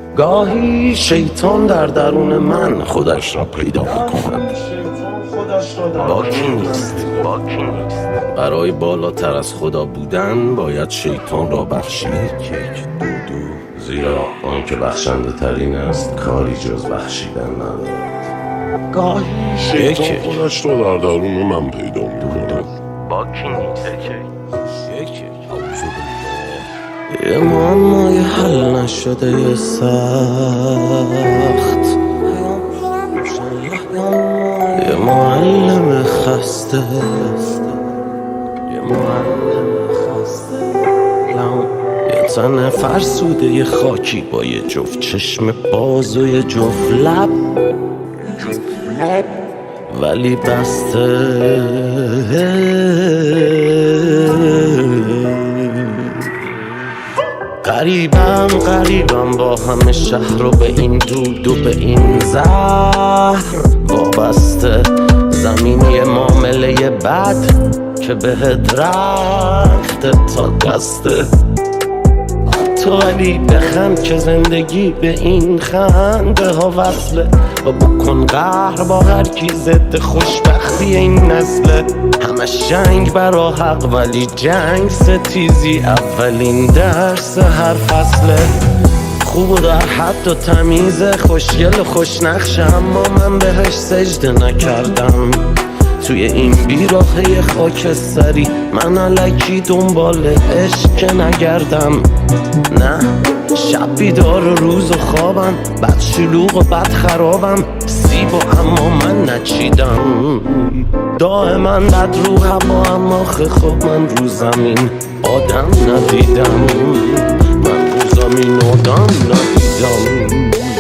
گاهی شیطان در درون من خودش را پیدا می‌کند. با کی نیست برای بالاتر از خدا بودن باید شیطان را بخشید. یک دو زیرا آن که بخشنده ترین است کاری جز بخشیدن ندارد. گاهی شیطان خودش را در درون من پیدا می‌کند. با کی نیست یه معمای حل نشده سخت، یه معلم خسته، یه تن فرسوده یه خاکی با یه جفت چشم باز و یه جفت لب ولی بسته. غریبم با همه شهر و به این دود و به این زهر وابسته. زمینی معامله بد که بهت رخته تا دسته. تو ولی بخند که زندگی به این خنده ها وصله و بکن قهر با هر کی ضد خوشبختی این نسله. همش جنگ برا حق ولی جنگ ستیزی اولین درس هر فصله. خوب و در حد و تمیز خوشگل و خوشنقشه اما من بهش سجده نکردم. توی این بیراهه خاکستری من الکی دنبال عشق نگردم. نه شب بیدار و روز و خوابم، بد شلوغ و بد خرابم، سیب و اما من نچیدم. دائما بد رو هوا اما خب من رو زمین آدم ندیدم. من رو زمین آدم ندیدم.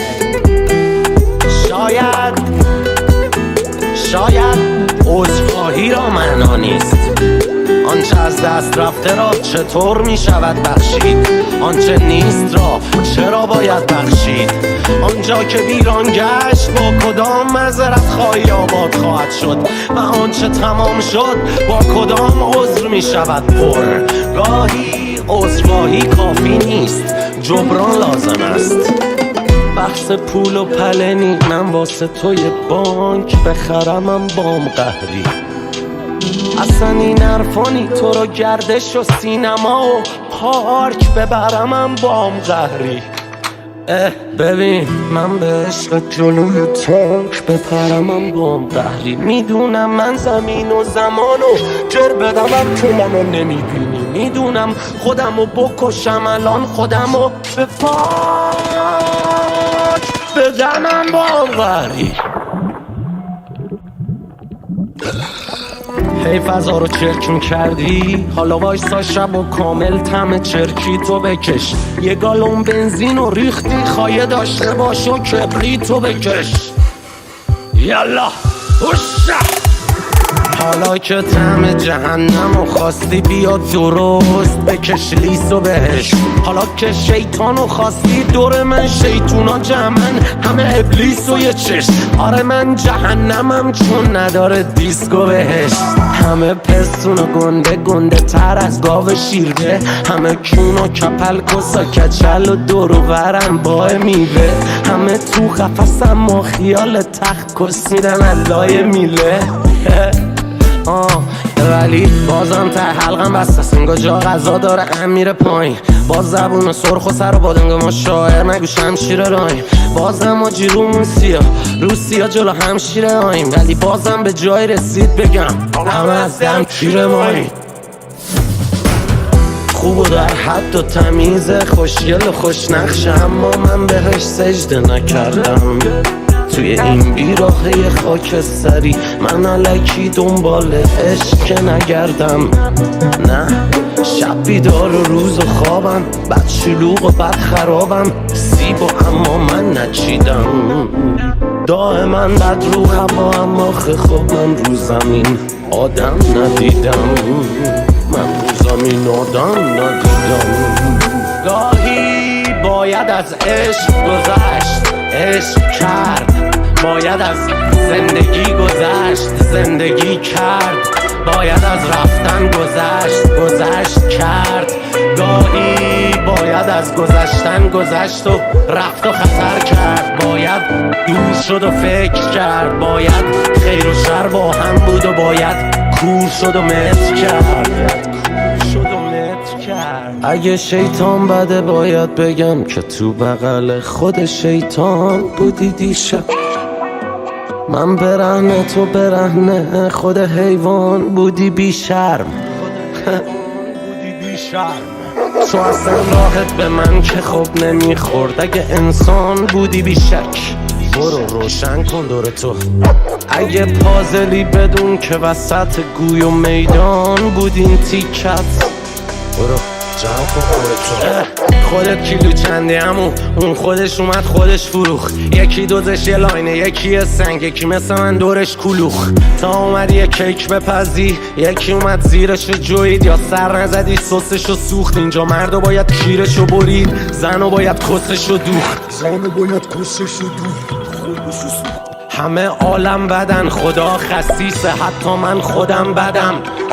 شاید عذرخواهی را معنا نیست. آنچه از دست رفته را چطور می شود بخشید؟ آنچه نیست را چرا باید بخشید؟ آنجا که ویران گشت با کدام معذرت خواهی آباد خواهد شد؟ و آنچه تمام شد با کدام عذر می شود پر؟ گاهی عذرخواهی کافی نیست، جبران لازم است. بحث پول و پلنی من واسه توی بانک بخرمم بام قهری. اصلا این حرفانی تو رو گردش و سینما و پارک ببرمم بام قهری. ببین من به عشق جلوی تانک بپرمم بام قهری. میدونم من زمین و زمانو جر بدمم تو منو نمیبینی. میدونم خودمو بکشم الان خودمو به پاک بدنم بام قهری. هی فضا رو چرک می‌کردی، حالا وایسا شب و کامل طعم چرکی تو بکش. یه گالون بنزین و ریختی خواهی داشته باش و کبریتو بکش. یالا هوشا. حالا که طعم جهنم و خواستی بیا درست بکش لیسو بهش. حالا که شیطانو خواستی دور من شیطونا جمعن همه ابلیس و یه چشم. آره من جهنمم چون نداره دیسکو بهش. همه پستون و گنده تر از گاو شیرده. همه کون و کپل کسا کچل و دور و برم با میوه. همه تو قفصم و خیال تخت کس میدن علای میله. ولی بازم ته حلقم بسته است. انگار جا غذا داره میره پایین. باز زبون سرخ و سر و بادنگا ما شاعر نگو شمشیر رایم. بازم آجی روسیا جلو همشیره آیم. ولی بازم به جای رسید بگم همه از دم کیر ماییم. خوب و در حد و تمیز خوشگل و خوشنقشه اما من بهش سجده نکردم. توی این بیراهه خاکستری من الکی دنبال عشق نگردم. نه شب بیدار و روز و خوابم، بد شلوغ و بد خرابم، سیب و اما من نچیدم. دائما بد رو هوا اما خب من رو زمین آدم ندیدم. من رو زمین آدم ندیدم. گاهی باید از عشق گذشت، عشق کرد. باید از زندگی گذشت، زندگی کرد. باید از رفتن گذشت کرد. گاهی باید باید از گذشتن گذشت و رفت و خطر کرد، باید دور شد و فکر کرد، باید خیر و شر با هم بود و باید کور شد و مت کرد. اگه شیطان بده باید بگم که تو بغل خود شیطان بودی دیشب. من برهنه تو برهنه خود حیوان بودی بی شرم. تو اصلا راحت به من که خوب نمیخورد. اگه انسان بودی بی شک برو روشن کن دور تو. اگه پازلی بدون که وسط گوی و میدان بودین تیکت، برو جمع کن خودت کیلو چنده همون اون خودش اومد خودش فروخ. یکی دوزش یه لاینه یکی یه سنگ یکی مثل من دورش کلوخ. تا اومد یه کیک بپزی یکی اومد زیرشو جوید یا سر نزدی سسشو سوخت. اینجا مردو باید کیرشو برید زنو باید کسشو دوخت. همه عالم بدن خدا خسیسه حتی من خودم بدم.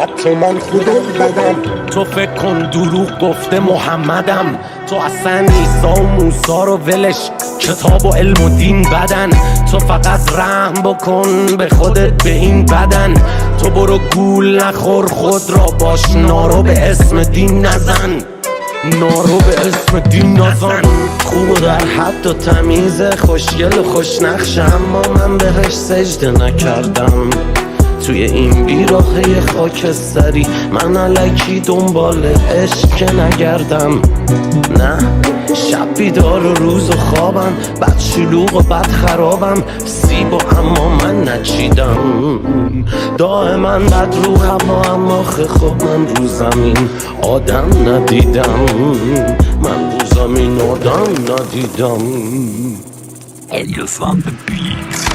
تو فکر کن دروغ گفته محمدم. تو اصلا عیسی و موسی رو ولش کتاب و علم و دین بدن. تو فقط رحم بکن به خودت به این بدن. تو برو گول نخور خود را باش نارو به اسم دین نزن. نارو به اسم دین نزن. خوب و در حد و تمیز خوشگل و خوشنقش اما من بهش سجده نکردم. توی این بیراهه خاکستری من الکی دنبال عشق که نگردم. نه شب بیدار و روز و خوابم بد شلوغ و بد خرابم. سیب و اما من نچیدم دائما بد رو هوا اما خب من رو زمین آدم ندیدم. من رو زمین آدم ندیدم. Elias on the beat.